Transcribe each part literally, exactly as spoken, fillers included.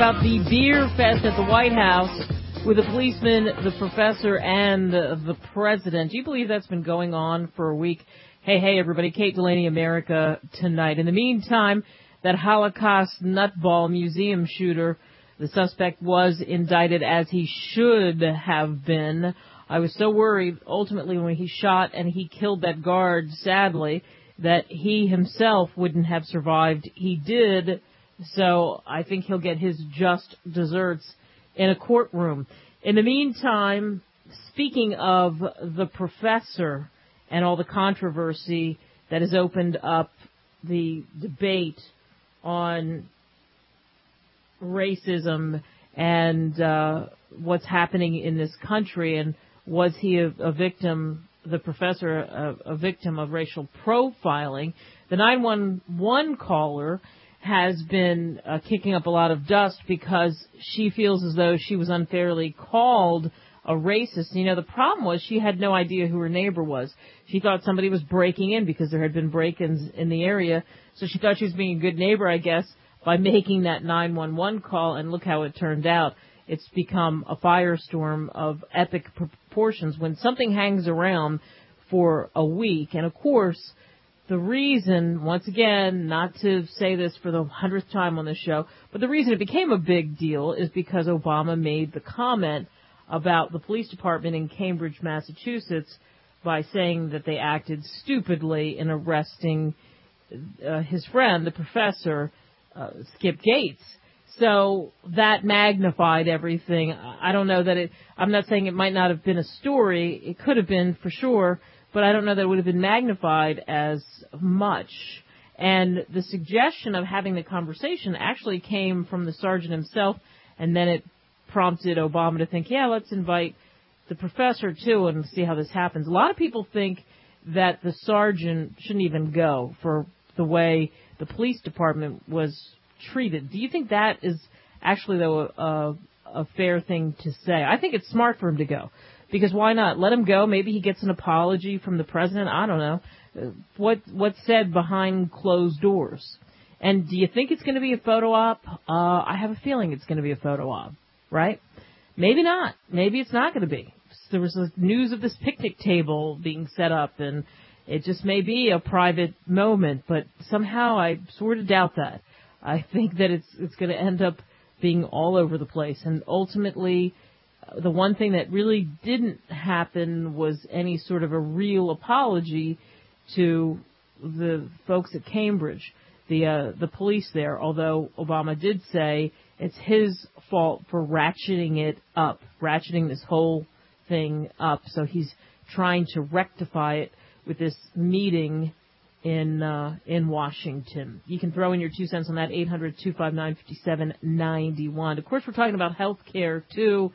about the beer fest at the White House with the policeman, the professor, and the, the president. Do you believe that's been going on for a week? Hey, hey, everybody. Kate Delaney, America Tonight. In the meantime, that Holocaust nutball museum shooter, the suspect was indicted as he should have been. I was so worried, ultimately, when he shot and he killed that guard, sadly, that he himself wouldn't have survived. He did, so I think he'll get his just desserts in a courtroom. In the meantime, speaking of the professor and all the controversy that has opened up the debate on racism and uh, what's happening in this country, and was he a, a victim, the professor, a, a victim of racial profiling? The nine one one caller has been uh, kicking up a lot of dust because she feels as though she was unfairly called a racist. You know, the problem was she had no idea who her neighbor was. She thought somebody was breaking in because there had been break-ins in the area, so she thought she was being a good neighbor, I guess, by making that nine one one call, and look how it turned out. It's become a firestorm of epic proportions when something hangs around for a week. And, of course, the reason, once again, not to say this for the hundredth time on this show, but the reason it became a big deal is because Obama made the comment about the police department in Cambridge, Massachusetts, by saying that they acted stupidly in arresting uh, his friend, the professor, uh, Skip Gates. So that magnified everything. I don't know that it, I'm not saying it might not have been a story. It could have been for sure, but I don't know that it would have been magnified as much. And the suggestion of having the conversation actually came from the sergeant himself, and then it prompted Obama to think, yeah, let's invite the professor too and see how this happens. A lot of people think that the sergeant shouldn't even go for the way the police department was treated. Do you think that is actually, though, a, a fair thing to say? I think it's smart for him to go, because why not? Let him go. Maybe he gets an apology from the president. I don't know. What what's said behind closed doors? And do you think it's going to be a photo op? Uh, I have a feeling it's going to be a photo op, right? Maybe not. Maybe it's not going to be. There was news of this picnic table being set up, and it just may be a private moment, but somehow I sort of doubt that. I think that it's it's going to end up being all over the place. And ultimately, the one thing that really didn't happen was any sort of a real apology to the folks at Cambridge, the uh, the police there, although Obama did say it's his fault for ratcheting it up, ratcheting this whole thing up. So he's trying to rectify it with this meeting in uh, in Washington. You can throw in your two cents on that, eight hundred, two five nine, five seven nine one. Of course, we're talking about health care, too,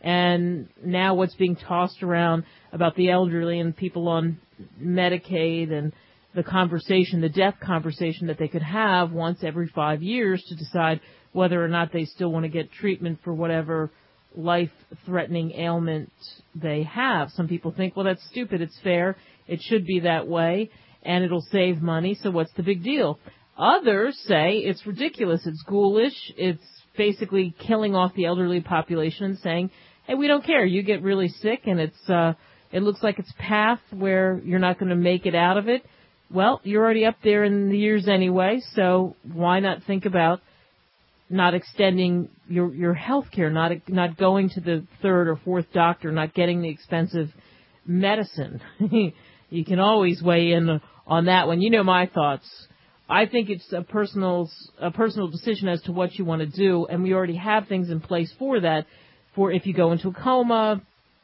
and now what's being tossed around about the elderly and people on Medicaid, and the conversation, the death conversation that they could have once every five years to decide whether or not they still want to get treatment for whatever life-threatening ailment they have. Some people think, well, that's stupid. It's fair. It should be that way, and it'll save money, so what's the big deal? Others say it's ridiculous, it's ghoulish, it's basically killing off the elderly population and saying, hey, we don't care, you get really sick and it's uh, it looks like it's path where you're not going to make it out of it. Well, you're already up there in the years anyway, so why not think about not extending your your health care, not not going to the third or fourth doctor, not getting the expensive medicine. You can always weigh in on that one. You know my thoughts. I think it's a personal a personal decision as to what you want to do, and we already have things in place for that. For if you go into a coma,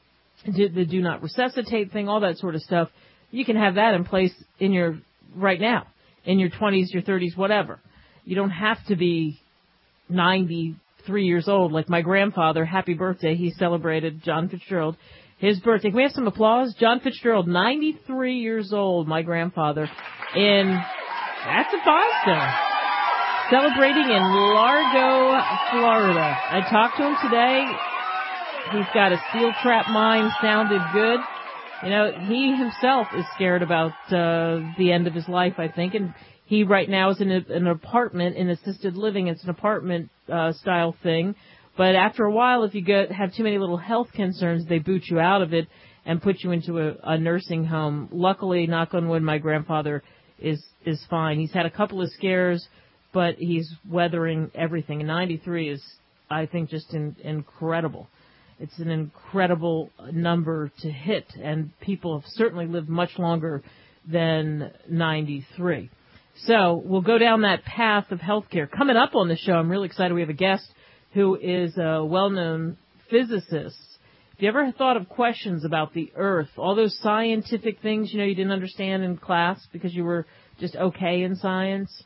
the do not resuscitate thing, all that sort of stuff, you can have that in place in your right now, in your twenties, your thirties, whatever. You don't have to be ninety-three years old like my grandfather. Happy birthday! He celebrated, John Fitzgerald, his birthday. Can we have some applause? John Fitzgerald, ninety-three years old, my grandfather, in, that's a five-star, celebrating in Largo, Florida. I talked to him today. He's got a steel trap mind, sounded good. You know, he himself is scared about uh, the end of his life, I think, and He right now is in a, an apartment in assisted living. It's an apartment uh, style thing. But after a while, if you get, have too many little health concerns, they boot you out of it and put you into a, a nursing home. Luckily, knock on wood, my grandfather is is fine. He's had a couple of scares, but he's weathering everything. And ninety-three is, I think, just in, incredible. It's an incredible number to hit, and people have certainly lived much longer than ninety-three. So we'll go down that path of healthcare. Coming up on the show, I'm really excited. We have a guest who is a well-known physicist. Have you ever thought of questions about the Earth, all those scientific things, you know, you didn't understand in class because you were just okay in science,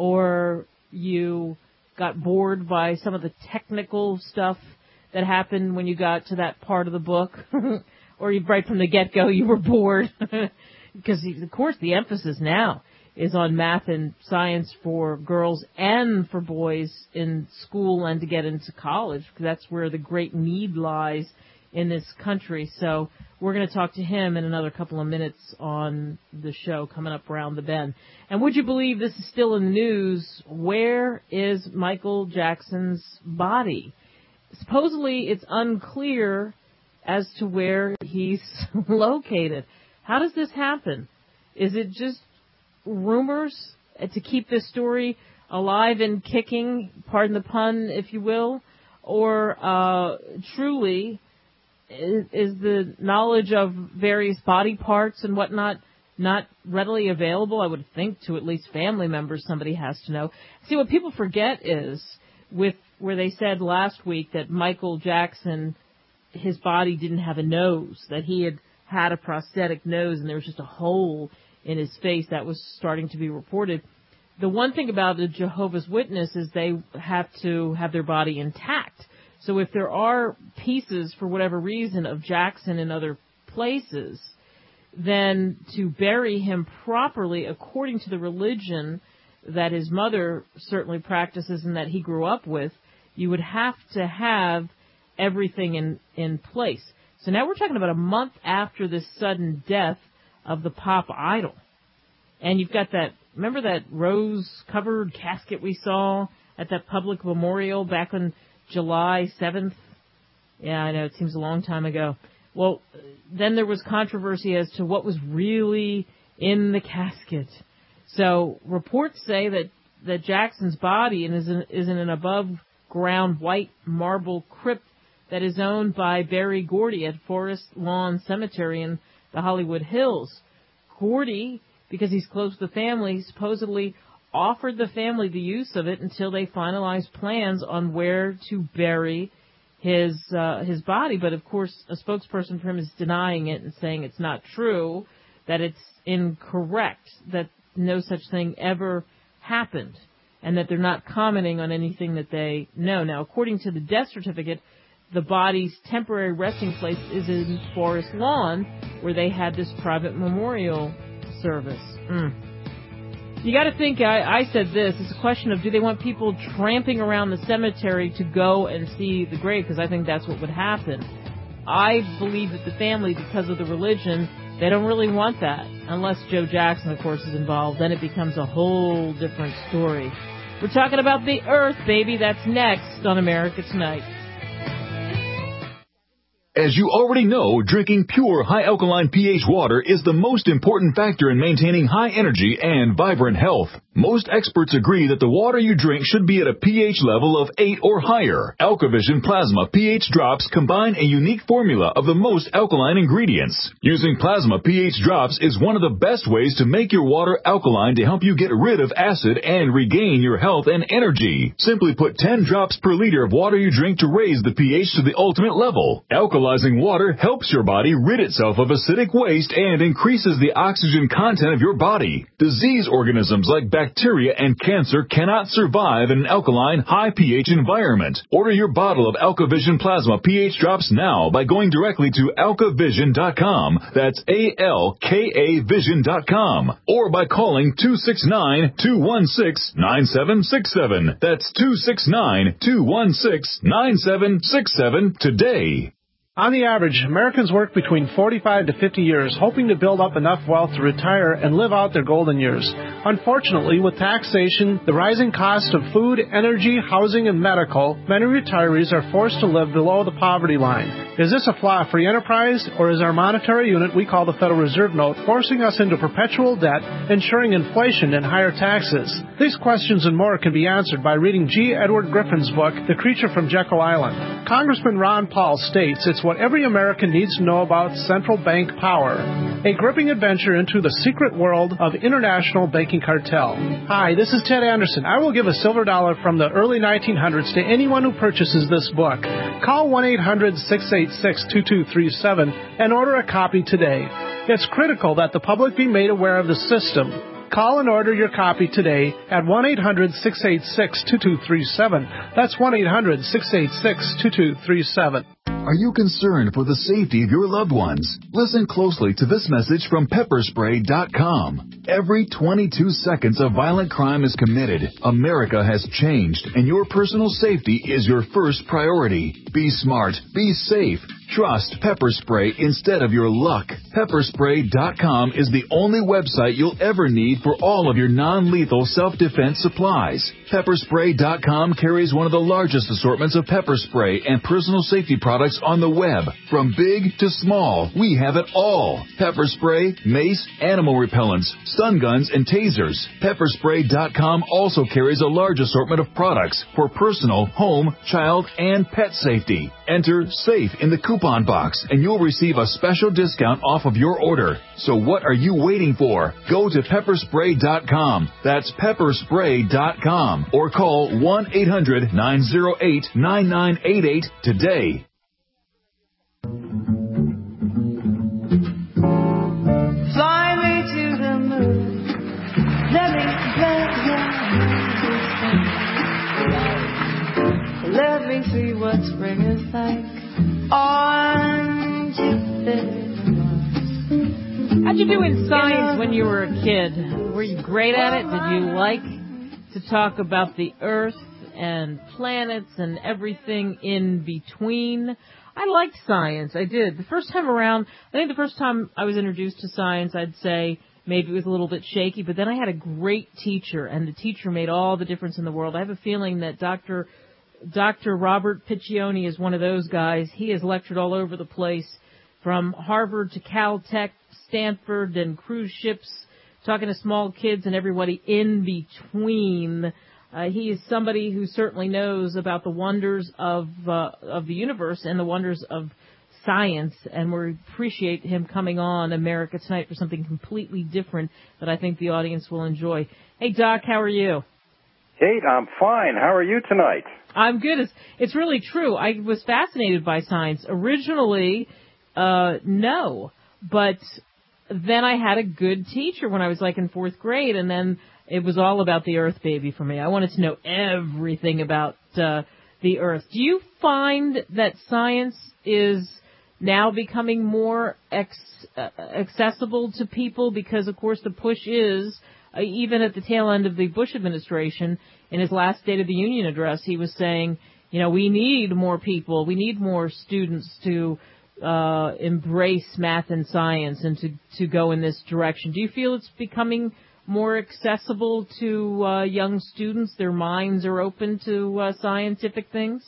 or you got bored by some of the technical stuff that happened when you got to that part of the book, or you, right from the get-go you were bored? Because, of course, the emphasis now is on math and science for girls and for boys in school and to get into college, because that's where the great need lies in this country. So we're going to talk to him in another couple of minutes on the show coming up around the bend. And would you believe this is still in the news? Where is Michael Jackson's body? Supposedly it's unclear as to where he's located. How does this happen? Is it just rumors to keep this story alive and kicking, pardon the pun, if you will, or uh, truly is, is the knowledge of various body parts and whatnot not readily available? I would think to at least family members somebody has to know. See, what people forget is with where they said last week that Michael Jackson, his body didn't have a nose, that he had had a prosthetic nose and there was just a hole in his face. That was starting to be reported. The one thing about the Jehovah's Witness is they have to have their body intact. So if there are pieces, for whatever reason, of Jackson in other places, then to bury him properly according to the religion that his mother certainly practices and that he grew up with, you would have to have everything in, in place. So now we're talking about a month after this sudden death of the pop idol. And you've got that, remember that rose-covered casket we saw at that public memorial back on July seventh? Yeah, I know, it seems a long time ago. Well, then there was controversy as to what was really in the casket. So reports say that, that Jackson's body is in, is in an above-ground white marble crypt that is owned by Berry Gordy at Forest Lawn Cemetery in the Hollywood Hills. Gordy, because he's close to the family, supposedly offered the family the use of it until they finalized plans on where to bury his uh, his body. But, of course, a spokesperson for him is denying it and saying it's not true, that it's incorrect, that no such thing ever happened, and that they're not commenting on anything that they know. Now, according to the death certificate, the body's temporary resting place is in Forest Lawn, where they had this private memorial service. Mm. You got to think, I, I said this, it's a question of do they want people tramping around the cemetery to go and see the grave, because I think that's what would happen. I believe that the family, because of the religion, they don't really want that, unless Joe Jackson, of course, is involved. Then it becomes a whole different story. We're talking about the Earth, baby. That's next on America Tonight. As you already know, drinking pure, high-alkaline pH water is the most important factor in maintaining high energy and vibrant health. Most experts agree that the water you drink should be at a pH level of eight or higher. AlkaVision Plasma pH Drops combine a unique formula of the most alkaline ingredients. Using Plasma pH Drops is one of the best ways to make your water alkaline to help you get rid of acid and regain your health and energy. Simply put ten drops per liter of water you drink to raise the pH to the ultimate level. Alkaline water helps your body rid itself of acidic waste and increases the oxygen content of your body. Disease organisms like bacteria and cancer cannot survive in an alkaline, high pH environment. Order your bottle of AlkaVision Plasma pH Drops now by going directly to alka vision dot com. That's A L K A vision dot com. Or by calling two six nine, two one six, nine seven six seven. That's two six nine, two one six, nine seven six seven today. On the average, Americans work between forty-five to fifty years, hoping to build up enough wealth to retire and live out their golden years. Unfortunately, with taxation, the rising cost of food, energy, housing, and medical, many retirees are forced to live below the poverty line. Is this a flaw free enterprise, or is our monetary unit we call the Federal Reserve Note forcing us into perpetual debt, ensuring inflation and higher taxes? These questions and more can be answered by reading G. Edward Griffin's book, The Creature from Jekyll Island. Congressman Ron Paul states it's what every American needs to know about central bank power. A gripping adventure into the secret world of international banking cartel. Hi, this is Ted Anderson. I will give a silver dollar from the early nineteen hundreds to anyone who purchases this book. Call one eight hundred six eight six two two three seven and order a copy today. It's critical that the public be made aware of the system. Call and order your copy today at one eight hundred six eight six two two three seven. That's one eight hundred six eight six two two three seven. Are you concerned for the safety of your loved ones? Listen closely to this message from pepper spray dot com. Every twenty-two seconds a violent crime is committed. America has changed, and your personal safety is your first priority. Be smart. Be safe. Trust Pepper Spray instead of your luck. pepper spray dot com is the only website you'll ever need for all of your non-lethal self-defense supplies. pepper spray dot com carries one of the largest assortments of pepper spray and personal safety products on the web. From big to small, we have it all. Pepper spray, mace, animal repellents, stun guns, and tasers. pepper spray dot com also carries a large assortment of products for personal, home, child, and pet safety. Enter SAFE in the coupon box, and you'll receive a special discount off of your order. So what are you waiting for? Go to pepper spray dot com. That's pepper spray dot com. Or call one eight hundred nine oh eight nine nine eight eight today. Fly me to the moon. Let me play the Let me see what spring is like on Jupiter. How'd you do in science when you were a kid? Were you great at it? Did you like to talk about the Earth and planets and everything in between? I liked science. I did. The first time around, I think the first time I was introduced to science, I'd say maybe it was a little bit shaky, but then I had a great teacher, and the teacher made all the difference in the world. I have a feeling that Doctor Doctor Robert Piccioni is one of those guys. He has lectured all over the place, from Harvard to Caltech, Stanford, and cruise ships, talking to small kids and everybody in between. Uh, he is somebody who certainly knows about the wonders of uh, of the universe and the wonders of science, and we appreciate him coming on America Tonight for something completely different that I think the audience will enjoy. Hey, Doc, how are you? Kate, I'm fine. How are you tonight? I'm good. It's, it's really true. I was fascinated by science. Originally, uh, no, but then I had a good teacher when I was like in fourth grade, and then it was all about the Earth, baby, for me. I wanted to know everything about uh, the Earth. Do you find that science is now becoming more ex- uh, accessible to people? Because, of course, the push is, uh, even at the tail end of the Bush administration, in his last State of the Union address, he was saying, you know, we need more people, we need more students to uh, embrace math and science and to, to go in this direction. Do you feel it's becoming more accessible to uh, young students? Their minds are open to uh, scientific things?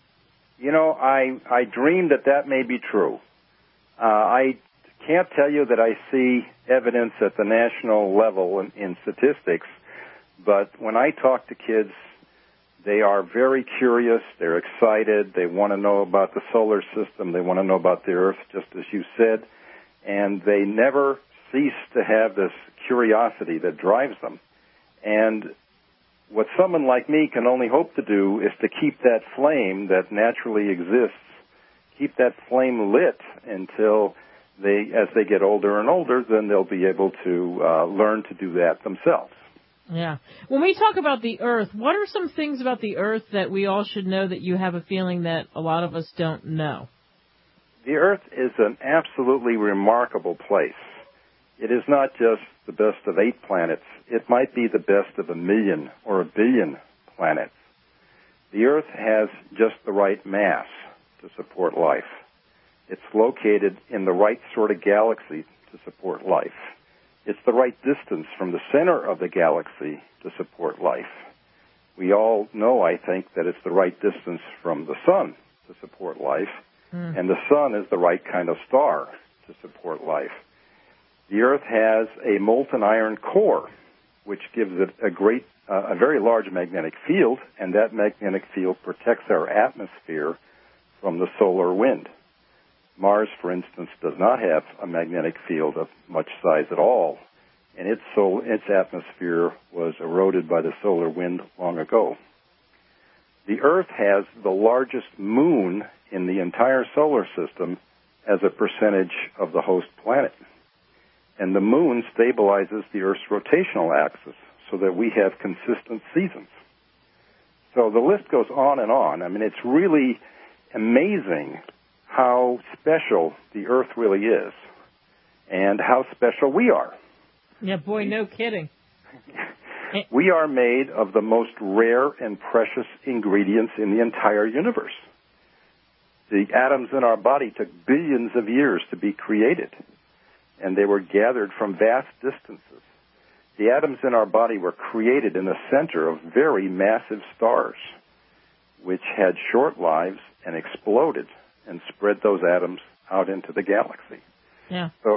You know, I, I dream that that may be true. Uh, I can't tell you that I see evidence at the national level in, in statistics, but when I talk to kids, they are very curious, they're excited, they want to know about the solar system, they want to know about the Earth, just as you said, and they never cease to have this curiosity that drives them. And what someone like me can only hope to do is to keep that flame that naturally exists, keep that flame lit until they, as they get older and older, then they'll be able to uh, learn to do that themselves. Yeah. When we talk about the Earth, what are some things about the Earth that we all should know that you have a feeling that a lot of us don't know? The Earth is an absolutely remarkable place. It is not just the best of eight planets. It might be the best of a million or a billion planets. The Earth has just the right mass to support life. It's located in the right sort of galaxy to support life. It's the right distance from the center of the galaxy to support life. We all know, I think, that it's the right distance from the sun to support life, mm. and the sun is the right kind of star to support life. The Earth has a molten iron core, which gives it a great, uh, a very large magnetic field, and that magnetic field protects our atmosphere from the solar wind. Mars, for instance, does not have a magnetic field of much size at all, and its, sol- its atmosphere was eroded by the solar wind long ago. The Earth has the largest moon in the entire solar system as a percentage of the host planet. And the moon stabilizes the Earth's rotational axis so that we have consistent seasons. So the list goes on and on. I mean, it's really amazing how special the Earth really is and how special we are. Yeah, boy, no kidding. We are made of the most rare and precious ingredients in the entire universe. The atoms in our body took billions of years to be created, and they were gathered from vast distances. The atoms in our body were created in the center of very massive stars, which had short lives and exploded and spread those atoms out into the galaxy. Yeah. So,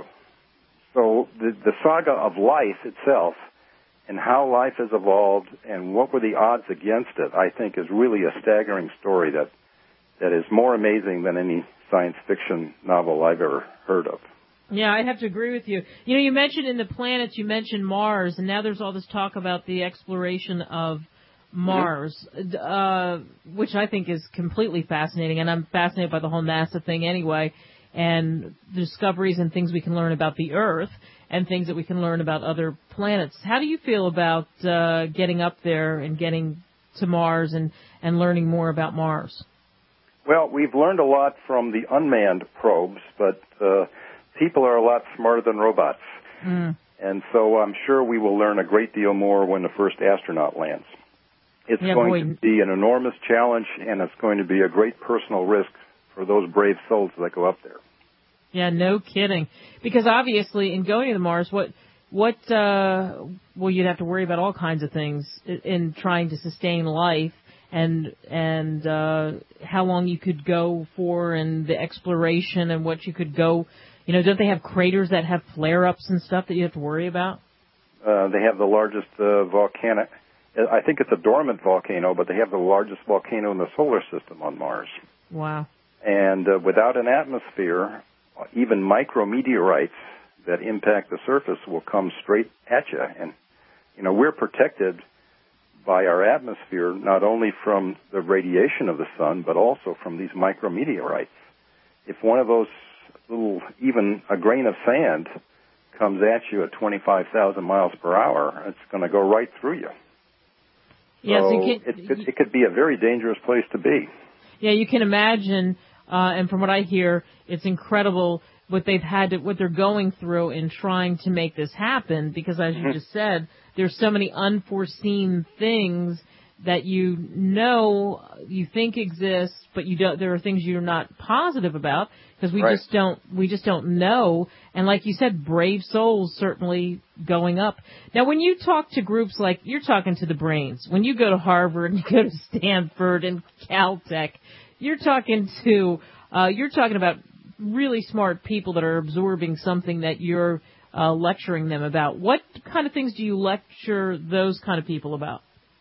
so the, the saga of life itself and how life has evolved and what were the odds against it, I think, is really a staggering story that that is more amazing than any science fiction novel I've ever heard of. Yeah, I have to agree with you. You know, you mentioned in the planets, you mentioned Mars, and now there's all this talk about the exploration of Mars, mm-hmm. uh, which I think is completely fascinating, and I'm fascinated by the whole NASA thing anyway, and discoveries and things we can learn about the Earth and things that we can learn about other planets. How do you feel about uh, getting up there and getting to Mars and, and learning more about Mars? Well, we've learned a lot from the unmanned probes, but uh, people are a lot smarter than robots. Mm. And so I'm sure we will learn a great deal more when the first astronaut lands. It's yeah, going boy. to be an enormous challenge, and it's going to be a great personal risk for those brave souls that go up there. Yeah, no kidding. Because obviously, in going to Mars, what, what, uh, well, you'd have to worry about all kinds of things in trying to sustain life. And and uh, how long you could go for, and the exploration, and what you could go. You know, don't they have craters that have flare-ups and stuff that you have to worry about? Uh, they have the largest uh, volcanic. I think it's a dormant volcano, but they have the largest volcano in the solar system on Mars. Wow! And uh, without an atmosphere, even micrometeorites that impact the surface will come straight at you. And you know, we're protected by our atmosphere, not only from the radiation of the sun, but also from these micrometeorites. If one of those little, even a grain of sand, comes at you at twenty-five thousand miles per hour, it's going to go right through you. Yes, so you can, it, could, it could be a very dangerous place to be. Yeah, you can imagine, uh, and from what I hear, it's incredible what they've had to, what they're going through in trying to make this happen, because as you just said, there's so many unforeseen things that you know, you think exist, but you don't, there are things you're not positive about, because we right. just don't, we just don't know. And like you said, brave souls certainly going up. Now, when you talk to groups like, you're talking to the brains, when you go to Harvard and you go to Stanford and Caltech, you're talking to, uh, you're talking about really smart people that are absorbing something that you're uh, lecturing them about. What kind of things do you lecture those kind of people about?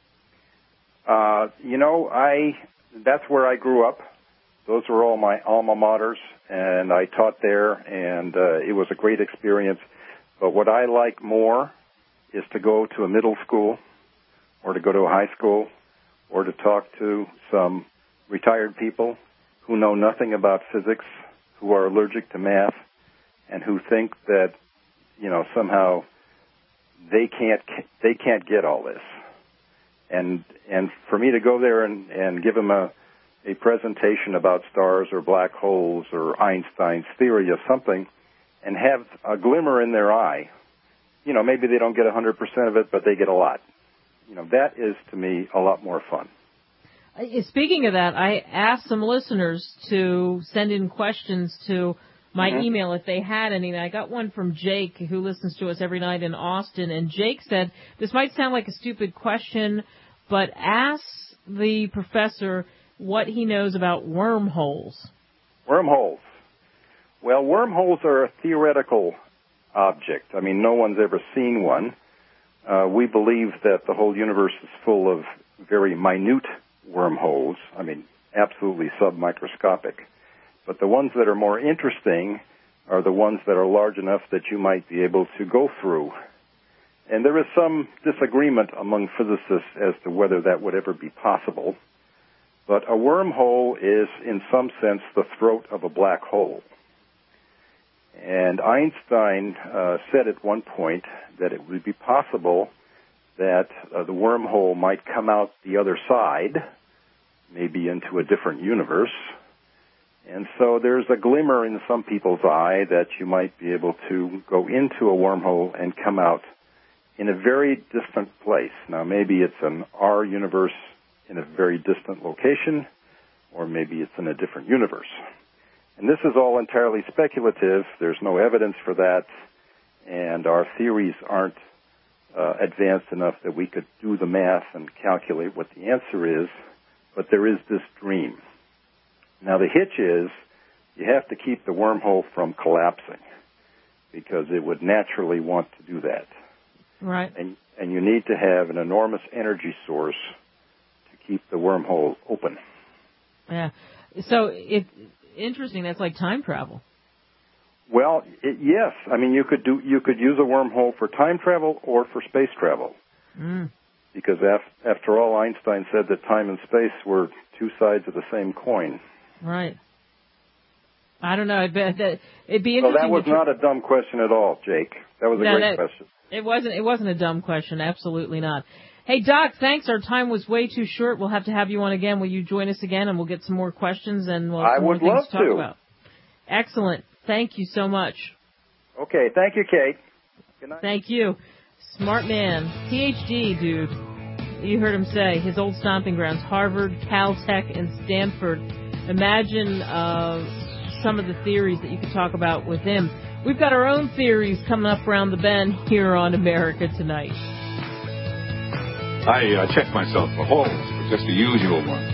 Uh, you know, I that's where I grew up. Those were all my alma maters, and I taught there, and uh, it was a great experience. But what I like more is to go to a middle school or to go to a high school or to talk to some retired people who know nothing about physics, who are allergic to math, and who think that, you know, somehow they can't they can't get all this. And and for me to go there and, and give them a, a presentation about stars or black holes or Einstein's theory of something and have a glimmer in their eye, you know, maybe they don't get one hundred percent of it, but they get a lot. You know, that is, to me, a lot more fun. Uh, Speaking of that, I asked some listeners to send in questions to my mm-hmm. email if they had any. And I got one from Jake, who listens to us every night in Austin. And Jake said, this might sound like a stupid question, but ask the professor what he knows about wormholes. Wormholes. Well, wormholes are a theoretical object. I mean, no one's ever seen one. Uh, we believe that the whole universe is full of very minute wormholes. I mean, absolutely submicroscopic. But the ones that are more interesting are the ones that are large enough that you might be able to go through. And there is some disagreement among physicists as to whether that would ever be possible. But a wormhole is, in some sense, the throat of a black hole. And Einstein uh, said at one point that it would be possible that uh, the wormhole might come out the other side, maybe into a different universe. And so there's a glimmer in some people's eye that you might be able to go into a wormhole and come out in a very distant place. Now, maybe it's an R universe in a very distant location, or maybe it's in a different universe. And this is all entirely speculative. There's no evidence for that, and our theories aren't uh, advanced enough that we could do the math and calculate what the answer is, but there is this dream. Now, the hitch is you have to keep the wormhole from collapsing because it would naturally want to do that. Right. And, and you need to have an enormous energy source to keep the wormhole open. Yeah. So it interesting. That's like time travel. Well, it, yes. I mean, you could do you could use a wormhole for time travel or for space travel. Mm. Because af, after all, Einstein said that time and space were two sides of the same coin. Right. I don't know. It'd be, it'd be interesting. Well, that was not a dumb question at all, Jake. That was a no, great that, question. It wasn't. It wasn't a dumb question. Absolutely not. Hey, Doc, thanks. Our time was way too short. We'll have to have you on again. Will you join us again, and we'll get some more questions and we'll have some more things to talk about. Excellent. Thank you so much. Okay. Thank you, Kate. Good night. Thank you. Smart man. P H D, dude. You heard him say his old stomping grounds, Harvard, Caltech, and Stanford. Imagine uh, some of the theories that you could talk about with him. We've got our own theories coming up around the bend here on America Tonight. I uh, checked myself for holes, but just the usual one.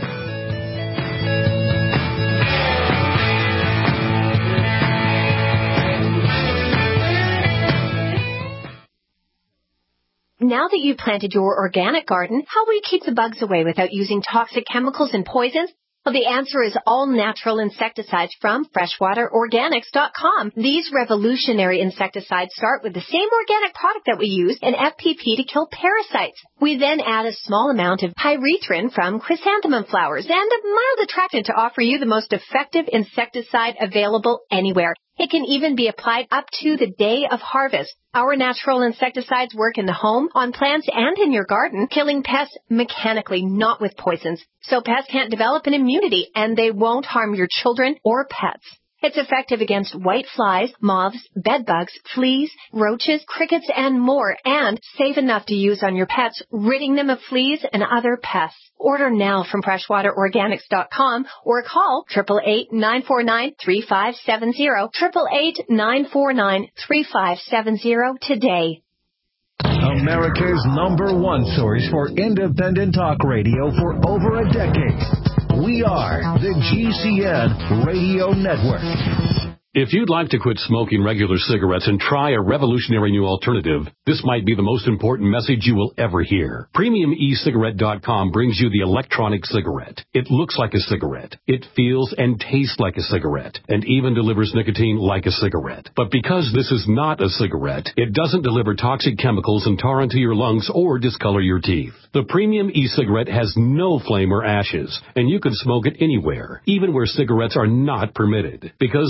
Now that you've planted your organic garden, how will you keep the bugs away without using toxic chemicals and poisons? Well, the answer is all-natural insecticides from freshwater organics dot com. These revolutionary insecticides start with the same organic product that we use, an F P P, to kill parasites. We then add a small amount of pyrethrin from chrysanthemum flowers and a mild attractant to offer you the most effective insecticide available anywhere. It can even be applied up to the day of harvest. Our natural insecticides work in the home, on plants, and in your garden, killing pests mechanically, not with poisons. So pests can't develop an immunity, and they won't harm your children or pets. It's effective against white flies, moths, bedbugs, fleas, roaches, crickets, and more, and safe enough to use on your pets, ridding them of fleas and other pests. Order now from freshwater organics dot com or call eight eight eight, nine four nine, three five seven zero, eight eight eight, nine four nine, three five seven zero today. America's number one source for independent talk radio for over a decade. We are the G C N Radio Network. If you'd like to quit smoking regular cigarettes and try a revolutionary new alternative, this might be the most important message you will ever hear. Premium E Cigarette dot com brings you the electronic cigarette. It looks like a cigarette. It feels and tastes like a cigarette, and even delivers nicotine like a cigarette. But because this is not a cigarette, it doesn't deliver toxic chemicals and tar into your lungs or discolor your teeth. The Premium E-Cigarette has no flame or ashes, and you can smoke it anywhere, even where cigarettes are not permitted, because the vapor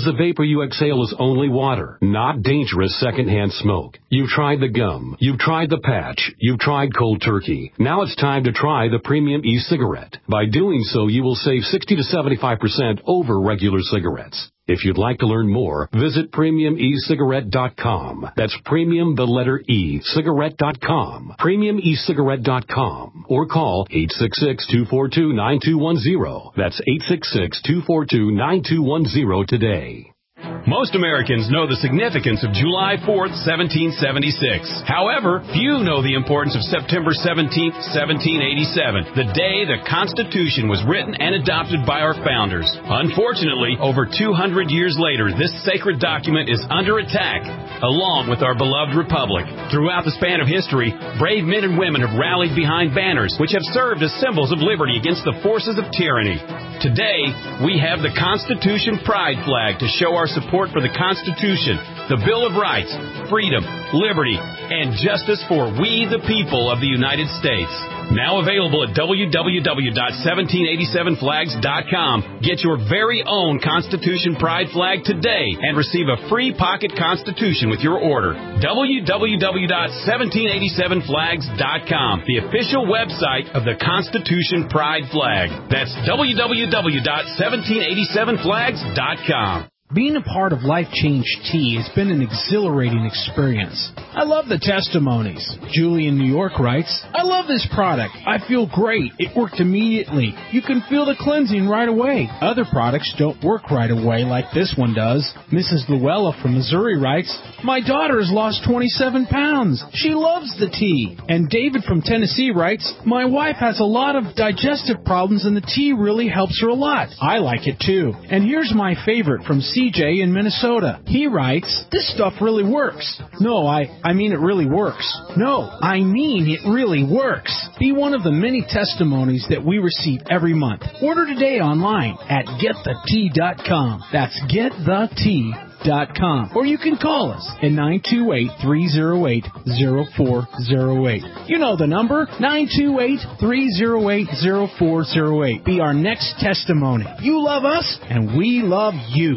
you exhale is only water, not dangerous secondhand smoke. You've tried the gum. You've tried the patch. You've tried cold turkey. Now it's time to try the Premium e-cigarette. By doing so, you will save sixty to seventy-five percent over regular cigarettes. If you'd like to learn more, visit premium e cigarette dot com. That's premium, the letter E, cigarette dot com. premium e cigarette dot com. Or call eight six six, two four two, nine two one zero. That's eight six six, two four two, nine two one zero today. Most Americans know the significance of July fourth, seventeen seventy-six. However, few know the importance of September seventeenth, seventeen eighty-seven, the day the Constitution was written and adopted by our founders. Unfortunately, over two hundred years later, this sacred document is under attack, along with our beloved republic. Throughout the span of history, brave men and women have rallied behind banners which have served as symbols of liberty against the forces of tyranny. Today, we have the Constitution Pride Flag to show our support for the Constitution, the Bill of Rights, freedom, liberty, and justice for we the people of the United States. Now available at w w w dot seventeen eighty-seven flags dot com. Get your very own Constitution Pride Flag today and receive a free pocket Constitution with your order. w w w dot seventeen eighty-seven flags dot com, the official website of the Constitution Pride Flag. That's w w w dot seventeen eighty-seven flags dot com. Being a part of Life Change Tea has been an exhilarating experience. I love the testimonies. Julie in New York writes, I love this product. I feel great. It worked immediately. You can feel the cleansing right away. Other products don't work right away like this one does. Missus Luella from Missouri writes, my daughter has lost twenty-seven pounds. She loves the tea. And David from Tennessee writes, my wife has a lot of digestive problems and the tea really helps her a lot. I like it too. And here's my favorite from C J in Minnesota. He writes, this stuff really works. No, I, I mean it really works. No, I mean it really works. Be one of the many testimonies that we receive every month. Order today online at get the tea dot com. That's get the tea dot com. Or you can call us at nine two eight, three oh eight, oh four oh eight. You know the number, nine two eight, three oh eight, oh four oh eight. Be our next testimony. You love us, and we love you.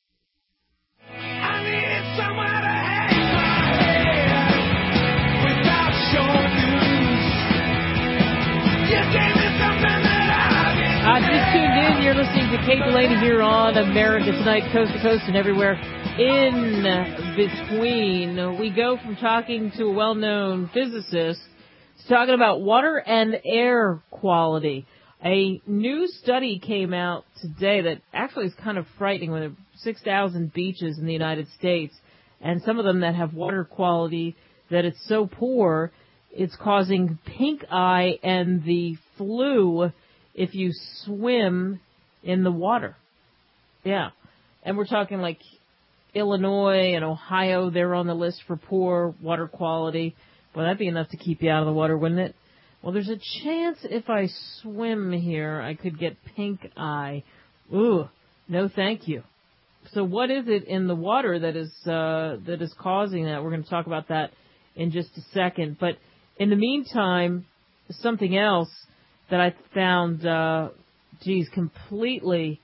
Uh, just tuned in. You're listening to Kate Delaney here on America Tonight, coast to coast and everywhere in between. We go from talking to a well-known physicist to talking about water and air quality. A new study came out today that actually is kind of frightening. With six thousand beaches in the United States, and some of them that have water quality that it's so poor, it's causing pink eye and the flu if you swim in the water. Yeah. And we're talking like Illinois and Ohio, they're on the list for poor water quality. Well, that'd be enough to keep you out of the water, wouldn't it? Well, there's a chance if I swim here, I could get pink eye. Ooh, no thank you. So what is it in the water that is uh, that is causing that? We're going to talk about that in just a second. But in the meantime, something else that I found, uh, geez, completely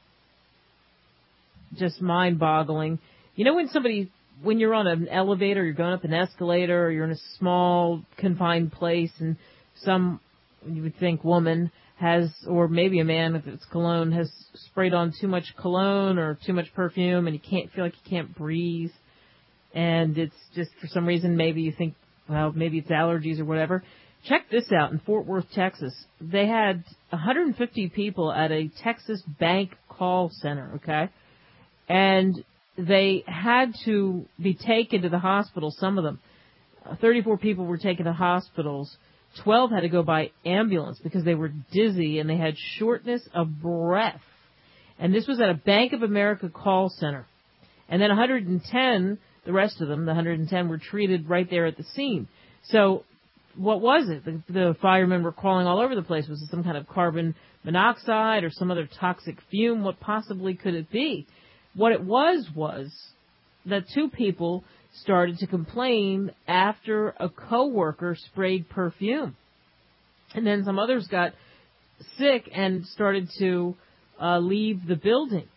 just mind-boggling. You know when somebody, when you're on an elevator, you're going up an escalator, or you're in a small, confined place, and some, you would think, woman has, or maybe a man, if it's cologne, has sprayed on too much cologne or too much perfume, and you can't feel like you can't breathe, and it's just, for some reason, maybe you think, well, maybe it's allergies or whatever. Check this out. In Fort Worth, Texas, they had one hundred fifty people at a Texas bank call center, okay? And they had to be taken to the hospital, some of them. Uh, thirty-four people were taken to hospitals. twelve had to go by ambulance because they were dizzy and they had shortness of breath. And this was at a Bank of America call center. And then one hundred ten, the rest of them, the one hundred ten, were treated right there at the scene. So what was it? The, the firemen were crawling all over the place. Was it some kind of carbon monoxide or some other toxic fume? What possibly could it be? What it was was that two people started to complain after a coworker sprayed perfume. And then some others got sick and started to uh, leave the building.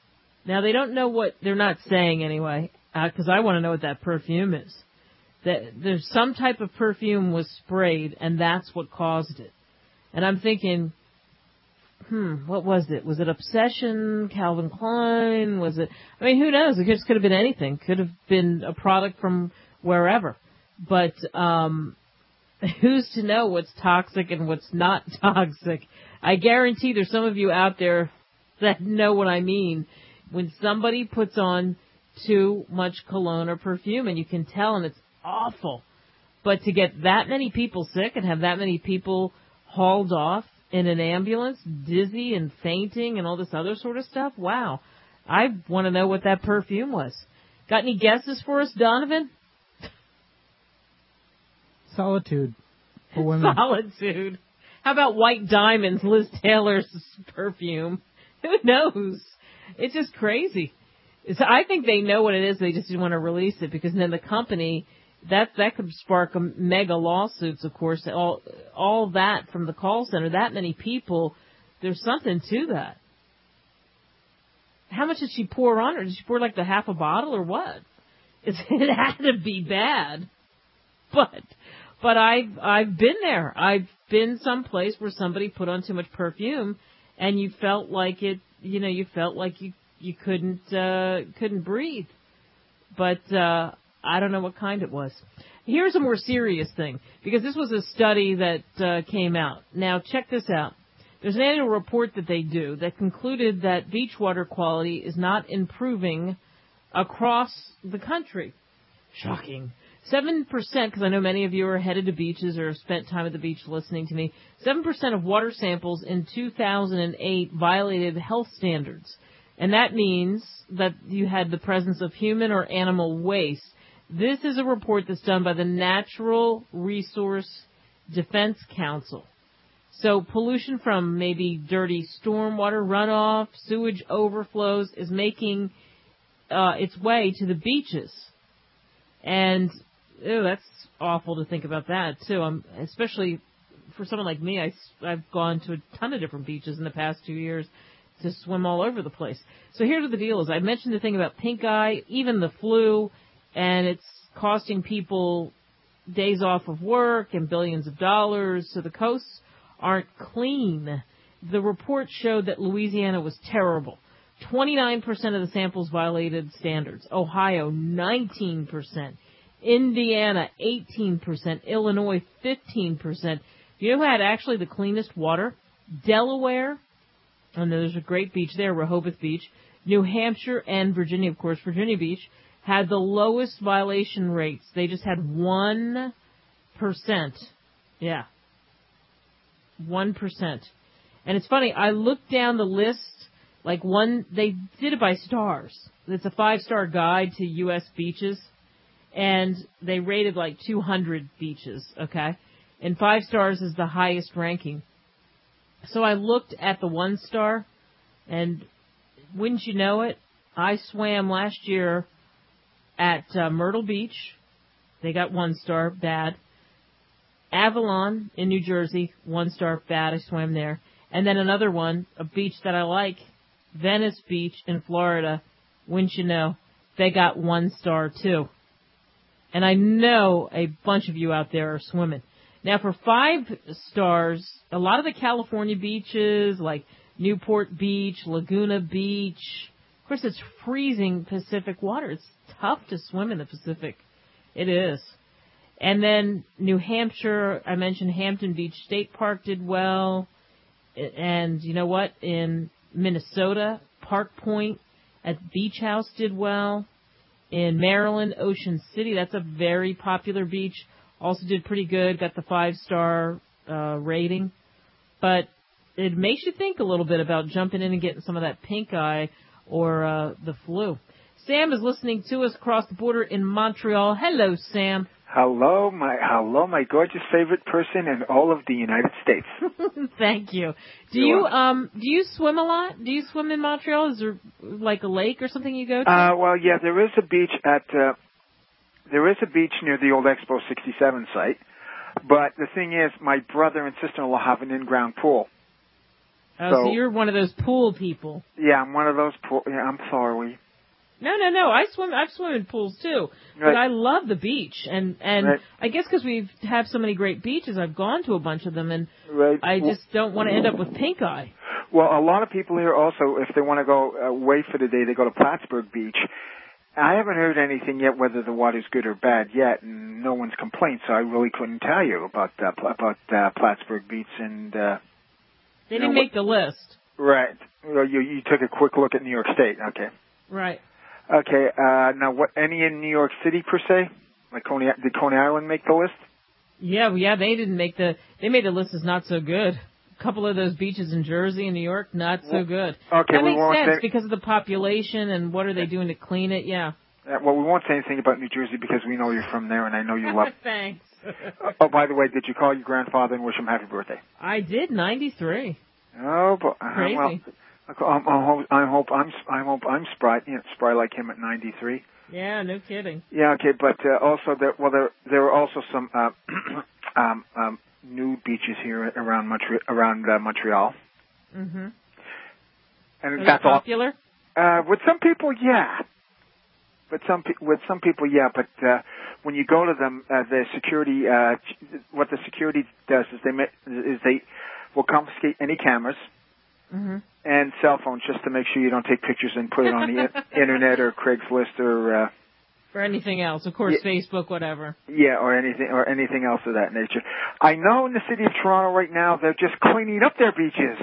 Now, they don't know what, they're not saying anyway, because uh, I want to know what that perfume is. That there's some type of perfume was sprayed, and that's what caused it. And I'm thinking, hmm, what was it? Was it Obsession, Calvin Klein? Was it, I mean, who knows? It just could have been anything. Could have been a product from wherever. But um, who's to know what's toxic and what's not toxic? I guarantee there's some of you out there that know what I mean. When somebody puts on too much cologne or perfume, and you can tell, and it's awful. But to get that many people sick and have that many people hauled off in an ambulance, dizzy and fainting and all this other sort of stuff, wow. I want to know what that perfume was. Got any guesses for us, Donovan? Solitude for women. Solitude. How about White Diamonds, Liz Taylor's perfume? Who knows? It's just crazy. It's, I think they know what it is. They just didn't want to release it because then the company, that that could spark a mega lawsuits, of course. All all that from the call center, that many people, there's something to that. How much did she pour on her? Did she pour like the half a bottle or what? It's, it had to be bad. But but I've I've been there. I've been someplace where somebody put on too much perfume, and you felt like it. You know, you felt like you you couldn't uh, couldn't breathe. But uh, I don't know what kind it was. Here's a more serious thing, because this was a study that uh, came out. Now, check this out. There's an annual report that they do that concluded that beach water quality is not improving across the country. Shocking. seven percent, because I know many of you are headed to beaches or spent time at the beach listening to me, seven percent of water samples in two thousand eight violated health standards. And that means that you had the presence of human or animal waste. This is a report that's done by the Natural Resource Defense Council. So pollution from maybe dirty stormwater runoff, sewage overflows is making uh, its way to the beaches. And ew, that's awful to think about that, too. Um, especially for someone like me, I, I've gone to a ton of different beaches in the past two years to swim all over the place. So here's what the deal is. I mentioned the thing about pink eye, even the flu, and it's costing people days off of work and billions of dollars. So the coasts aren't clean. The report showed that Louisiana was terrible. twenty-nine percent of the samples violated standards. Ohio, nineteen percent. Indiana, eighteen percent. Illinois, fifteen percent. You know who had actually the cleanest water? Delaware. And there's a great beach there, Rehoboth Beach. New Hampshire and Virginia, of course. Virginia Beach had the lowest violation rates. They just had one percent. Yeah. one percent. And it's funny, I looked down the list, like one, they did it by stars. It's a five-star guide to U S beaches, and they rated like two hundred beaches, okay? And five stars is the highest ranking. So I looked at the one star, and wouldn't you know it, I swam last year at uh, Myrtle Beach. They got one star, bad. Avalon in New Jersey, one star, bad. I swam there. And then another one, a beach that I like, Venice Beach in Florida. Wouldn't you know, they got one star too. And I know a bunch of you out there are swimming. Now for five stars, a lot of the California beaches like Newport Beach, Laguna Beach, of course it's freezing Pacific water. It's tough to swim in the Pacific. It is. And then New Hampshire, I mentioned Hampton Beach State Park did well. And you know what? In Minnesota, Park Point at Beach House did well. In Maryland, Ocean City, that's a very popular beach, also did pretty good, got the five-star uh, rating. But it makes you think a little bit about jumping in and getting some of that pink eye or uh, the flu. Sam is listening to us across the border in Montreal. Hello, Sam. Hello, my hello, my gorgeous favorite person in all of the United States. Thank you. Do You're you welcome. um do you swim a lot? Do you swim in Montreal? Is there like a lake or something you go to? Uh, well, yeah, there is a beach at uh, there is a beach near the old Expo sixty-seven site. But the thing is, my brother and sister-in-law have an in-ground pool. Oh, so, so you're one of those pool people. Yeah, I'm one of those pool. Yeah, I'm sorry. No, no, no. I swim. I've swum in pools too, right. but I love the beach, and and right. I guess because we have so many great beaches, I've gone to a bunch of them, and right. I just don't want to end up with pink eye. Well, a lot of people here also, if they want to go away for the day, they go to Plattsburgh Beach. I haven't heard anything yet whether the water's good or bad yet, and no one's complained, so I really couldn't tell you about uh, about uh, Plattsburgh Beach. And uh, they didn't know, make the list. Right. Well, you you took a quick look at New York State. Okay. Right. Okay. Uh, now, what any in New York City per se? Like Coney, did Coney Island make the list? Yeah, well, yeah, they didn't make the. They made the list as not so good. A couple of those beaches in Jersey and New York, not so good. Okay, that we makes won't sense say, because of the population and what are they doing to clean it? Yeah. Uh, well, we won't say anything about New Jersey because we know you're from there, and I know you love. Thanks. Oh, by the way, did you call your grandfather and wish him happy birthday? I did, ninety-three. Oh, but uh, crazy. Well, I, I hope I hope I'm I hope I'm spry, you know, spry like him at ninety-three. Yeah, no kidding. Yeah, okay, but uh, also there well there there are also some uh, um, um, new beaches here around Montreal around uh, Montreal. Mhm. And are that's they popular? All, uh, with some people, yeah. But some pe- with some people, yeah. But uh, when you go to them, uh, the security, uh, what the security does is they ma- is they will confiscate any cameras. Mm-hmm. And cell phones, just to make sure you don't take pictures and put it on the in- internet or Craigslist or uh, or anything else. Of course, yeah, Facebook, whatever. Yeah, or anything or anything else of that nature. I know in the city of Toronto right now they're just cleaning up their beaches.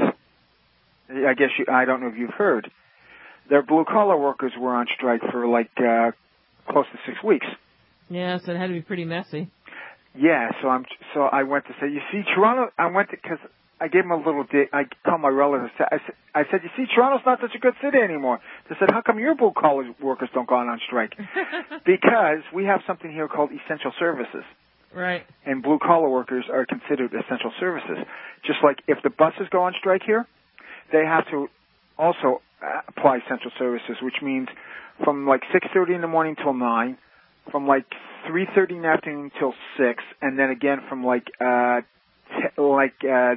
I guess you, I don't know if you've heard. Their blue collar workers were on strike for like uh, close to six weeks. Yeah, so it had to be pretty messy. Yeah, so I'm so I went to say, you see, Toronto. I went to because. I gave him a little dig. I told my relatives. I said, I said, you see, Toronto's not such a good city anymore. They said, how come your blue collar workers don't go on strike? Because we have something here called essential services. Right. And blue collar workers are considered essential services. Just like if the buses go on strike here, they have to also apply essential services, which means from like six thirty in the morning till nine, from like three thirty in the afternoon till six, and then again from like uh t- like uh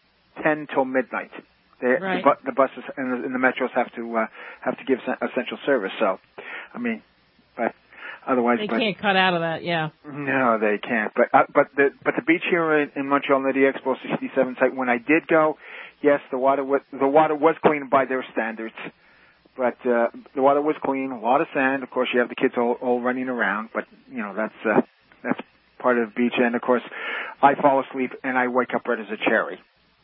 ten till midnight. They, right. the, bu- the buses and the, and the metros have to uh, have to give essential service. So, I mean, but otherwise, they but, can't cut out of that. Yeah. No, they can't. But uh, but the but the beach here in, in Montreal near the Expo sixty-seven site, when I did go, yes, the water was the water was clean by their standards. But uh, the water was clean, a lot of sand. Of course, you have the kids all, all running around. But you know that's uh, that's part of the beach. And of course, I fall asleep and I wake up red as a cherry.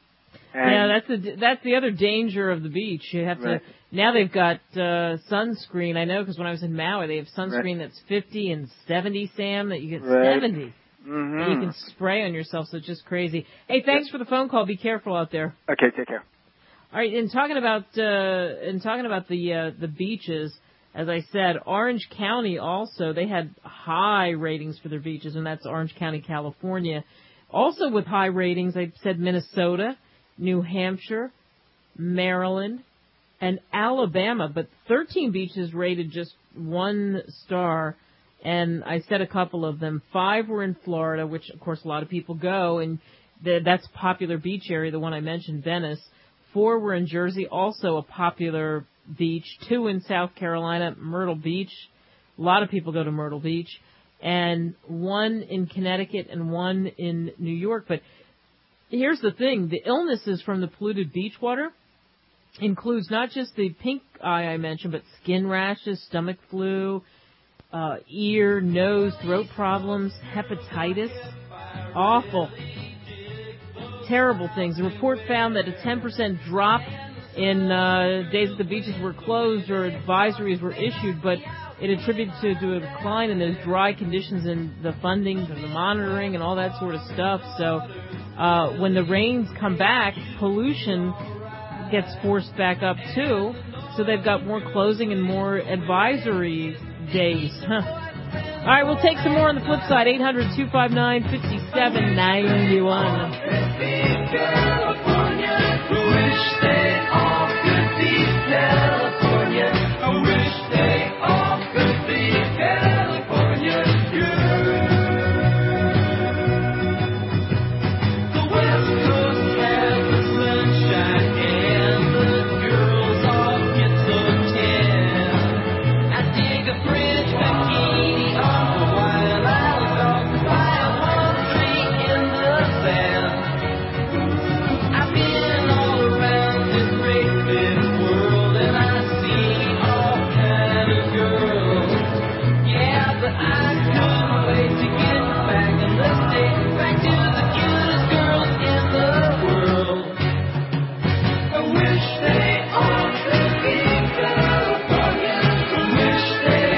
And yeah, that's the that's the other danger of the beach. You have right. to now they've got uh, sunscreen. I know because when I was in Maui, they have sunscreen right. that's fifty and seventy, Sam. That you get right. seventy, mm-hmm. and you can spray on yourself. So it's just crazy. Hey, thanks yeah. for the phone call. Be careful out there. Okay, take care. All right, in talking about uh, in talking about the uh, the beaches, as I said, Orange County also they had high ratings for their beaches, and that's Orange County, California. Also with high ratings, I said Minnesota, New Hampshire, Maryland, and Alabama, but thirteen beaches rated just one star, and I said a couple of them. Five were in Florida, which, of course, a lot of people go, and the, that's a popular beach area, the one I mentioned, Venice. Four were in Jersey, also a popular beach. Two in South Carolina, Myrtle Beach. A lot of people go to Myrtle Beach. And one in Connecticut and one in New York, but here's the thing. The illnesses from the polluted beach water includes not just the pink eye I mentioned, but skin rashes, stomach flu, uh, ear, nose, throat problems, hepatitis. Awful. Terrible things. The report found that a ten percent drop in uh, days that the beaches were closed or advisories were issued, but it attributed to, to a decline in those dry conditions and the funding and the monitoring and all that sort of stuff. So uh, when the rains come back, pollution gets forced back up too. So they've got more closing and more advisory days. Huh. All right, we'll take some more on the flip side. eight hundred, two five nine, five seven nine one.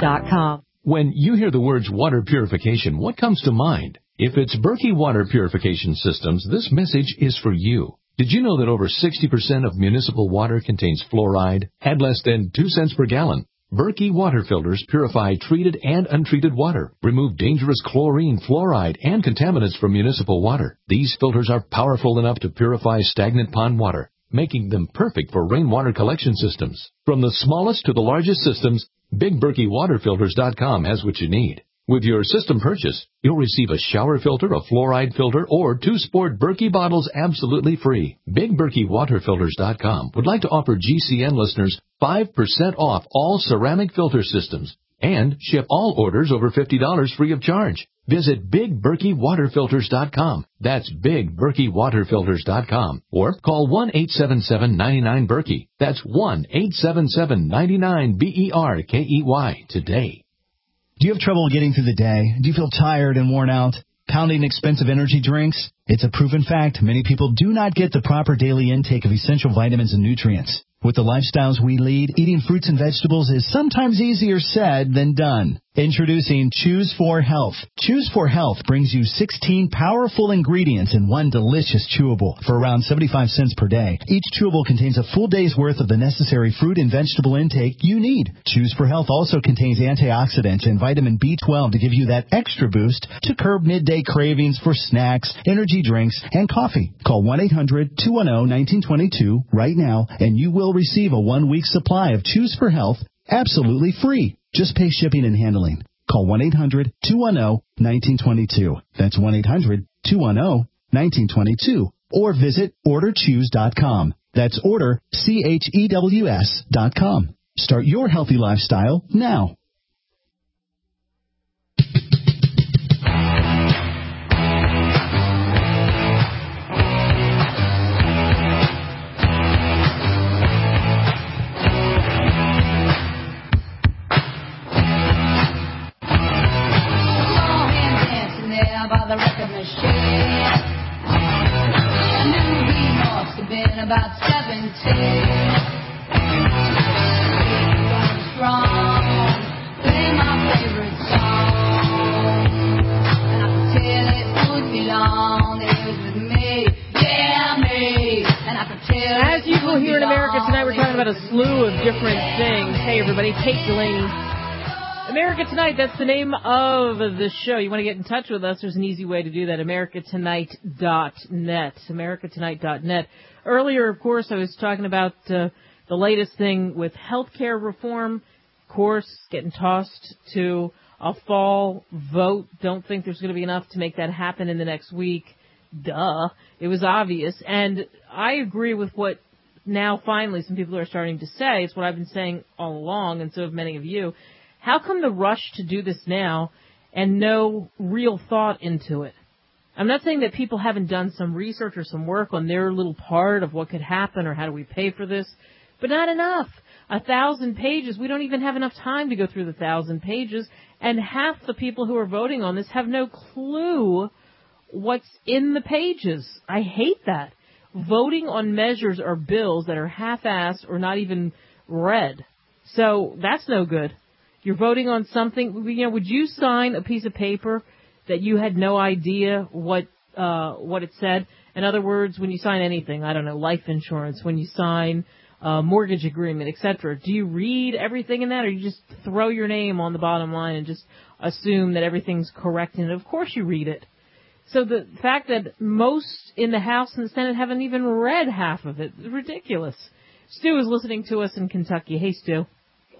dot com. When you hear the words water purification, what comes to mind? If it's Berkey Water Purification Systems, this message is for you. Did you know that over sixty percent of municipal water contains fluoride at less than two cents per gallon? Berkey water filters purify treated and untreated water, remove dangerous chlorine, fluoride, and contaminants from municipal water. These filters are powerful enough to purify stagnant pond water, making them perfect for rainwater collection systems. From the smallest to the largest systems, Big Berkey Water Filters dot com has what you need. With your system purchase, you'll receive a shower filter, a fluoride filter, or two sport Berkey bottles absolutely free. Big Berkey Water Filters dot com would like to offer G C N listeners five percent off all ceramic filter systems and ship all orders over fifty dollars free of charge. Visit Big Berkey Water Filters dot com. That's Big Berkey Water Filters dot com. Or call one eight seven seven, nine nine, Berkey. That's one eight seven seven, nine nine, B E R K E Y today. Do you have trouble getting through the day? Do you feel tired and worn out? Pounding expensive energy drinks? It's a proven fact many people do not get the proper daily intake of essential vitamins and nutrients. With the lifestyles we lead, eating fruits and vegetables is sometimes easier said than done. Introducing Choose four Health. Choose four Health brings you sixteen powerful ingredients in one delicious chewable for around seventy-five cents per day. Each chewable contains a full day's worth of the necessary fruit and vegetable intake you need. Choose four Health also contains antioxidants and vitamin B twelve to give you that extra boost to curb midday cravings for snacks, energy drinks, and coffee. Call one eight hundred, two one zero, one nine two two right now and you will receive a one-week supply of Choose four Health absolutely free. Just pay shipping and handling. Call one eight hundred, two one zero, one nine two two. That's one eight hundred, two one zero, one nine two two. Or visit order choose dot com. That's order, C H E W S dot com. Start your healthy lifestyle now. By the record machine, I knew he must have been about seventeen. Going strong, play my favorite song, and I could tell it would be long that he was with me, yeah me, and I could tell. As usual here in America Tonight, we're talking about a slew of different things. Hey everybody, Kate Delaney. America Tonight, that's the name of the show. You want to get in touch with us, there's an easy way to do that, america tonight dot net, america tonight dot net. Earlier, of course, I was talking about uh, the latest thing with health care reform, of course, getting tossed to a fall vote. Don't think there's going to be enough to make that happen in the next week. Duh. It was obvious. And I agree with what now finally some people are starting to say. It's what I've been saying all along, and so have many of you. How come the rush to do this now and no real thought into it? I'm not saying that people haven't done some research or some work on their little part of what could happen or how do we pay for this, but not enough. A thousand pages, we don't even have enough time to go through the thousand pages, and half the people who are voting on this have no clue what's in the pages. I hate that. Voting on measures or bills that are half-assed or not even read. So that's no good. You're voting on something, you know, would you sign a piece of paper that you had no idea what uh, what it said? In other words, when you sign anything, I don't know, life insurance, when you sign a mortgage agreement, et cetera, do you read everything in that, or you just throw your name on the bottom line and just assume that everything's correct? And of course you read it. So the fact that most in the House and the Senate haven't even read half of it is ridiculous. Stu is listening to us in Kentucky. Hey, Stu.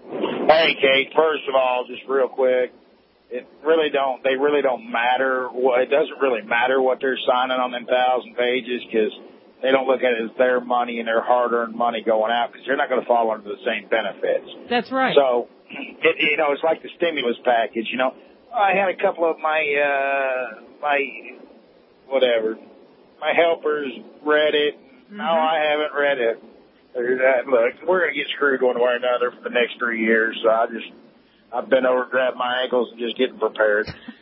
Hey, Kate, first of all, just real quick, it really don't, they really don't matter. What, it doesn't really matter what they're signing on them thousand pages because they don't look at it as their money and their hard-earned money going out because they're not going to fall under the same benefits. That's right. So, it, you know, it's like the stimulus package, you know. I had a couple of my, uh, my, whatever, my helpers read it. Mm-hmm. No, I haven't read it. Look, we're going to get screwed one way or another for the next three years, so I just, I've been over, grabbed my ankles, and just getting prepared.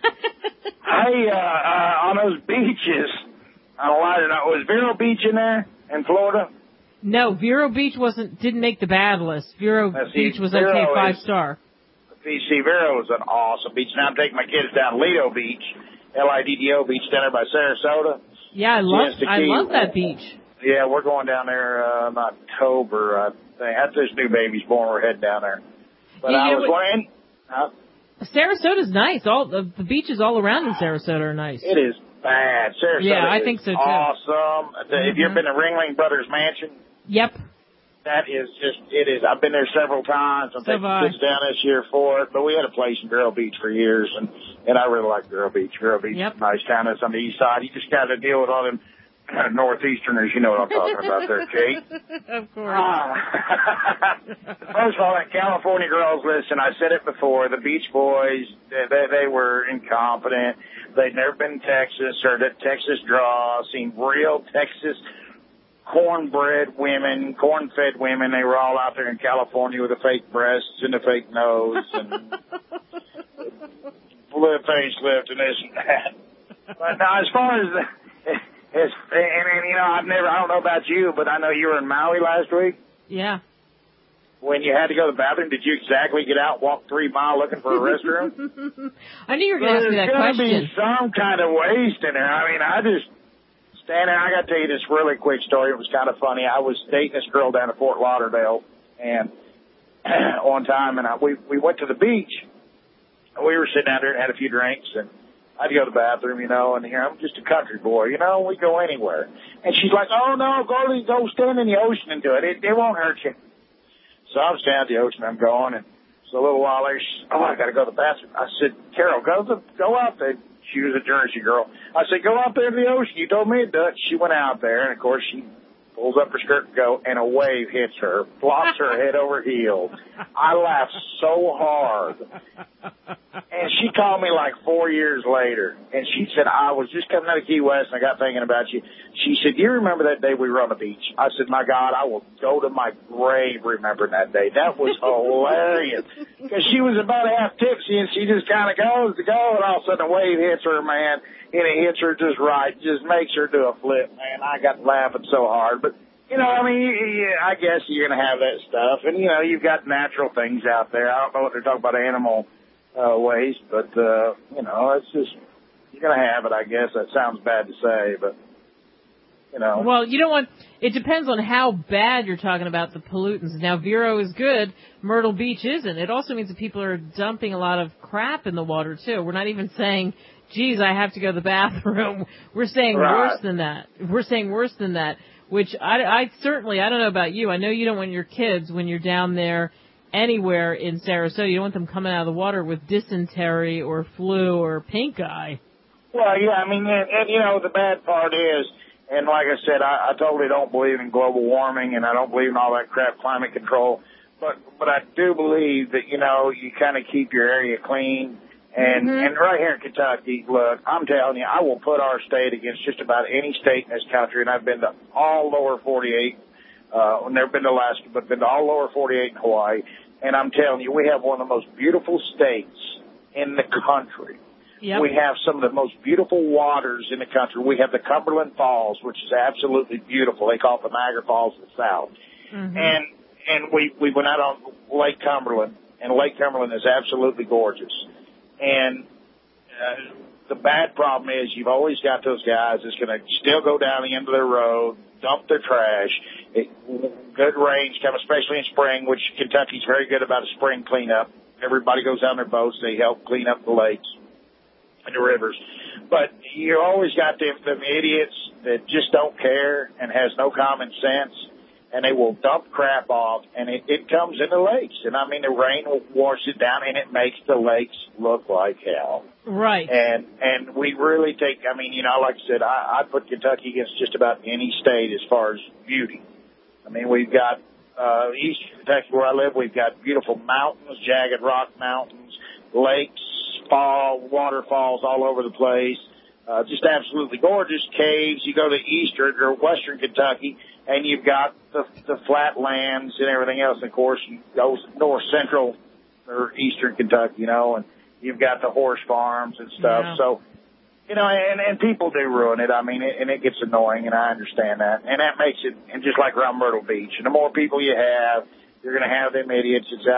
Hey, uh, uh, on those beaches, on a lighter note, was Vero Beach in there in Florida? No, Vero Beach wasn't, didn't make the bad list. Vero Beach was okay, five star. B C Vero is an awesome beach. Now I'm taking my kids down Lido Beach, L I D D O Beach down there by Sarasota. Yeah, I love Siesta I Key. love that beach. Yeah, we're going down there uh, in October, I think. After this new baby's born, we're heading down there. But Yeah, I you was know what- wondering... Huh? Sarasota's nice. All the, the beaches all around in Sarasota are nice. It is bad. Sarasota Yeah, I is think so, too. awesome. Mm-hmm. Have you ever been to Ringling Brothers Mansion? Yep. That is just, it is. I've been there several times. I'm So taking have I. kids down this year for it. But we had a place in Vero Beach for years, and, and I really like Vero Beach. Vero Beach Yep. is a nice town. It's on the east side. You just got to deal with all them kind of northeasterners. You know what I'm talking about there, Kate. Of course. Ah. First of all, that California girls, listen, I said it before, the Beach Boys, they, they, they were incompetent. They'd never been in Texas or the Texas draw, seen real Texas cornbread women, corn-fed women. They were all out there in California with the fake breasts and the fake nose and blue facelift and this and that. But now, as far as the, as, and, and you know, I've never, I don't know about you, but I know you were in Maui last week. Yeah. When you had to go to the bathroom, did you exactly get out, walk three miles looking for a restroom? I knew you were going to ask me that There's question. going to be some kind of waste in there. I mean, I just stand there. I got to tell you this really quick story. It was kind of funny. I was dating this girl down at Fort Lauderdale, and one time, and I, we we went to the beach. We were sitting out there and had a few drinks, and I'd go to the bathroom, you know, and here I'm just a country boy, you know. We go anywhere, and she's like, "Oh no, go to go stand in the ocean and do it. It, it won't hurt you." So I'm standing at the ocean. I'm going, and so a little while later, she said, "Oh, I got to go to the bathroom." I said, "Carol, go to go out there." She was a Jersey girl. I said, "Go out there to the ocean. You told me to do it." She went out there, and of course she pulls up her skirt and go, and a wave hits her, flops her head over heels. I laughed so hard. And she called me like four years later, and she said, "I was just coming out of Key West, and I got thinking about you." She said, "Do you remember that day we were on the beach?" I said, "My God, I will go to my grave remembering that day." That was hilarious. Because she was about half tipsy, and she just kind of goes to go, and all of a sudden a wave hits her, man, and it hits her just right, just makes her do a flip, man. I got laughing so hard. But, you know, I mean, yeah, I guess you're going to have that stuff. And, you know, you've got natural things out there. I don't know what they're talking about animal uh, waste, but, uh, you know, it's just, you're going to have it, I guess. That sounds bad to say, but, you know. Well, you know what? It depends on how bad you're talking about the pollutants. Now, Vero is good. Myrtle Beach isn't. It also means that people are dumping a lot of crap in the water, too. We're not even saying, geez, I have to go to the bathroom. We're saying Right. worse than that. We're saying worse than that, which I, I certainly, I don't know about you. I know you don't want your kids, when you're down there anywhere in Sarasota, you don't want them coming out of the water with dysentery or flu or pink eye. Well, yeah, I mean, and, and you know, the bad part is, and like I said, I, I totally don't believe in global warming, and I don't believe in all that crap, climate control. But but I do believe that, you know, you kind of keep your area clean. And Mm-hmm. and right here in Kentucky, look, I'm telling you, I will put our state against just about any state in this country. And I've been to all lower forty-eight. Uh, I've never been to Alaska, but been to all lower forty-eight in Hawaii. And I'm telling you, we have one of the most beautiful states in the country. Yep. We have some of the most beautiful waters in the country. We have the Cumberland Falls, which is absolutely beautiful. They call it the Niagara Falls of the South. Mm-hmm. And and we, we went out on Lake Cumberland, and Lake Cumberland is absolutely gorgeous. And uh, the bad problem is you've always got those guys that's going to still go down the end of their road, dump their trash. It, good rains come, especially in spring, which Kentucky's very good about a spring cleanup. Everybody goes out on their boats. They help clean up the lakes and the rivers. But you always got them, them idiots that just don't care and has no common sense, and they will dump crap off, and it, it comes into lakes. And, I mean, the rain will wash it down, and it makes the lakes look like hell. Right. And and we really take, I mean, you know, like I said, I, I put Kentucky against just about any state as far as beauty. I mean, we've got uh, eastern Kentucky where I live, we've got beautiful mountains, jagged rock mountains, lakes, fall, waterfalls all over the place. Uh, just absolutely gorgeous. Caves. You go to eastern or western Kentucky, and you've got the, the flat lands and everything else. And of course, you go north central or eastern Kentucky, you know, and you've got the horse farms and stuff. Yeah. So, you know, and, and people do ruin it. I mean, it, and it gets annoying, and I understand that. And that makes it, and just like around Myrtle Beach, and the more people you have, you're going to have them idiots that's out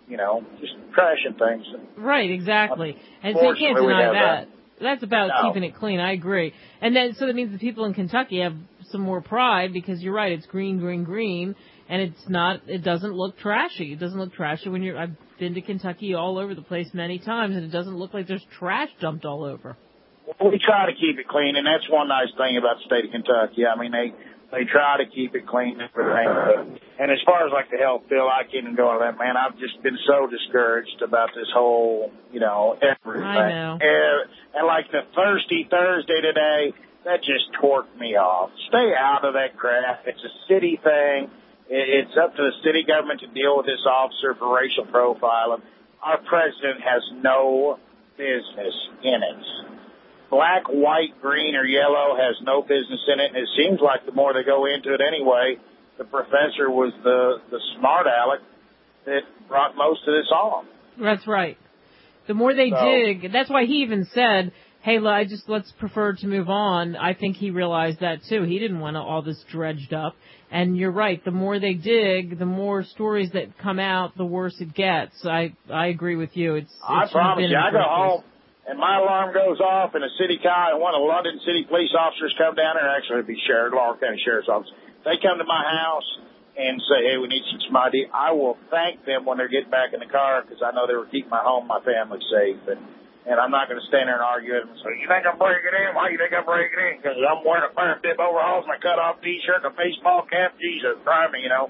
you know, just trashing things. Right, exactly. And so you can't Unfortunately, we deny have that. that. That's about No. keeping it clean. I agree. And then, so that means the people in Kentucky have some more pride because you're right. It's green, green, green, and it's not. It doesn't look trashy. It doesn't look trashy when you're. I've been to Kentucky all over the place many times, and it doesn't look like there's trash dumped all over. Well, we try to keep it clean, and that's one nice thing about the state of Kentucky. I mean, they they try to keep it clean and everything. And as far as like the health bill, I can't even go on that, man. I've just been so discouraged about this whole, you know, everything. I know. And, and like the Thirsty Thursday today, that just torqued me off. Stay out of that crap. It's a city thing. It- It's up to the city government to deal with this officer for racial profiling. Our president has no business in it. Black, white, green, or yellow has no business in it, and it seems like the more they go into it anyway, the professor was the, the smart aleck that brought most of this on. That's right. The more they So- dig, that's why he even said, hey, l- I just let's prefer to move on. I think he realized that, too. He didn't want all this dredged up. And you're right. The more they dig, the more stories that come out, the worse it gets. I I agree with you. It's, I it's promise been you, in I the go first place. home and my alarm goes off, and a city car and one of the London City police officers come down there. Actually, it'd be sheriff, Laurel County Sheriff's Office. They come to my house and say, "Hey, we need some some I D." I will thank them when they're getting back in the car because I know they were keeping my home, my family safe, and and I'm not going to stand there and argue with them and say, "You think I'm breaking in? Why you think I'm breaking in?" Because I'm wearing a fire dip overalls and a cut off T-shirt and a baseball cap. Jesus, try me, you know.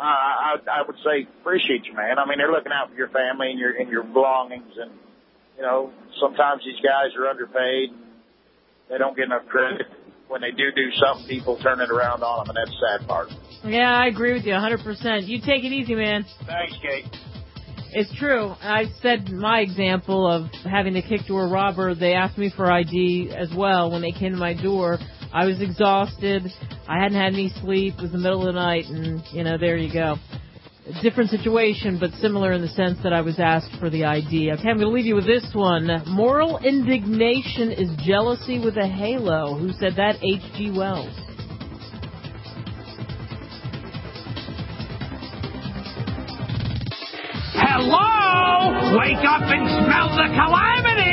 I, I I would say appreciate you, man. I mean, they're looking out for your family and your and your belongings, and you know, sometimes these guys are underpaid. And they don't get enough credit. When they do do something, people turn it around on them, and that's the sad part. Yeah, I agree with you one hundred percent. You take it easy, man. Thanks, Kate. It's true. I said my example of having to kick door robber. They asked me for I D as well when they came to my door. I was exhausted. I hadn't had any sleep. It was the middle of the night, and, you know, there you go. A different situation, but similar in the sense that I was asked for the I D. Okay, I'm going to leave you with this one. Moral indignation is jealousy with a halo. Who said that? H G Wells. Hello! Wake up and smell the calamity!